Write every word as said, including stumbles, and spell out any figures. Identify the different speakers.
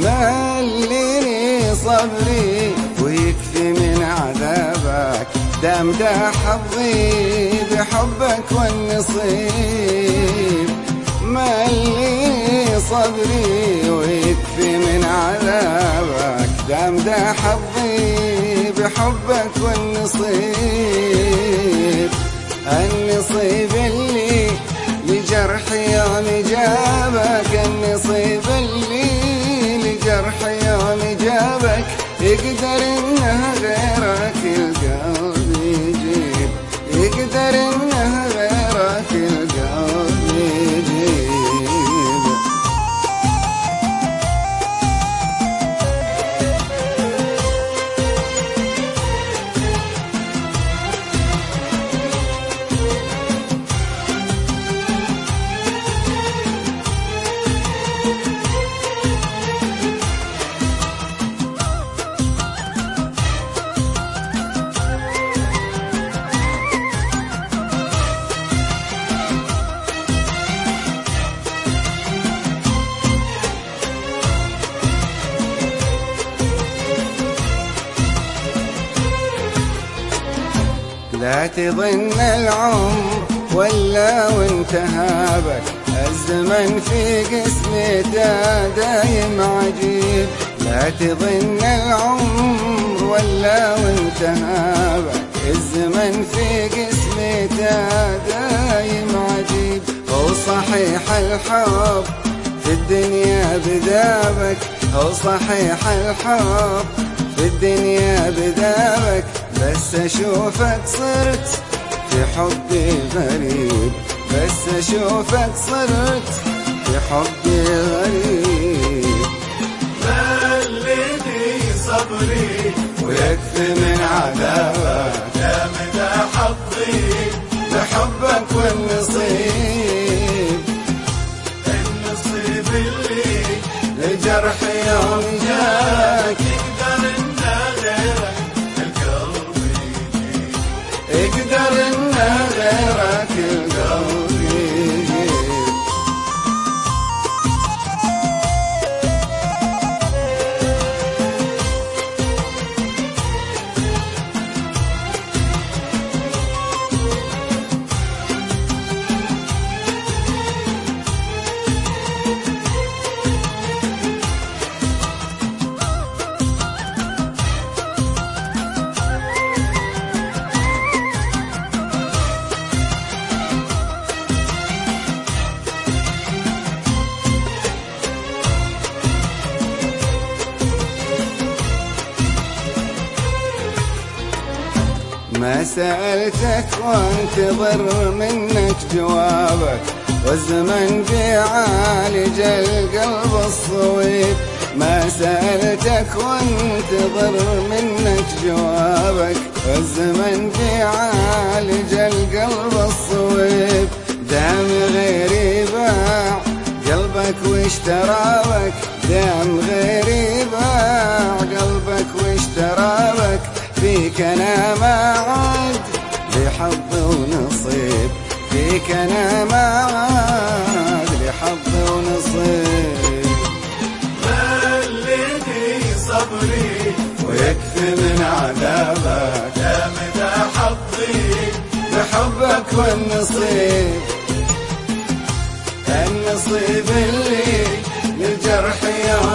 Speaker 1: مليني صبري ويكفي من عذابك، دام ده حظي بحبك والنصيب. مليني صبري ويكفي من عذابك، دام ده حظي بحبك والنصيب. النصيب اللي لجرح يوم جابك، النصيب اللي لجرح يوم جابك، يقدر انه غيرك القلب يجيب، يقدر انه غيرك القلب يجيب. لا تظن العمر ولا وانتهى بك، الزمن في قسمته دايم عجيب. لا تظن العمر ولا وانتهى بك، الزمن في قسمته دايم عجيب. هو صحيح الحب في الدنيا بذابك، هو صحيح الحب في الدنيا بذابك، بس أشوفك صرت في حبي غريب، بس أشوفك صرت في حبي غريب.
Speaker 2: مليني صبري
Speaker 1: ويكفي من عذابك،
Speaker 2: دام ده حظي
Speaker 1: بحبك والنصيب.
Speaker 2: النصيب اللي
Speaker 1: لجرح يوم جاك، يقدر انه غيرك القلب يجيب. ما سألتك وانتظر منك جوابك، والزمن بيعالج القلب الصويب. ما سألتك وانتظر منك جوابك، والزمن بيعالج القلب الصويب. دام غيري باع قلبك واشترابك، دام غيري باع قلبك واشترابك، فيك انا ما عاد لحظ ونصيب، فيك انا ما عاد لحظ ونصيب.
Speaker 2: مليني صبري
Speaker 1: ويكفي من عذابك،
Speaker 2: دام ده حظي
Speaker 1: بحبك والنصيب. النصيب اللي للجرح يوم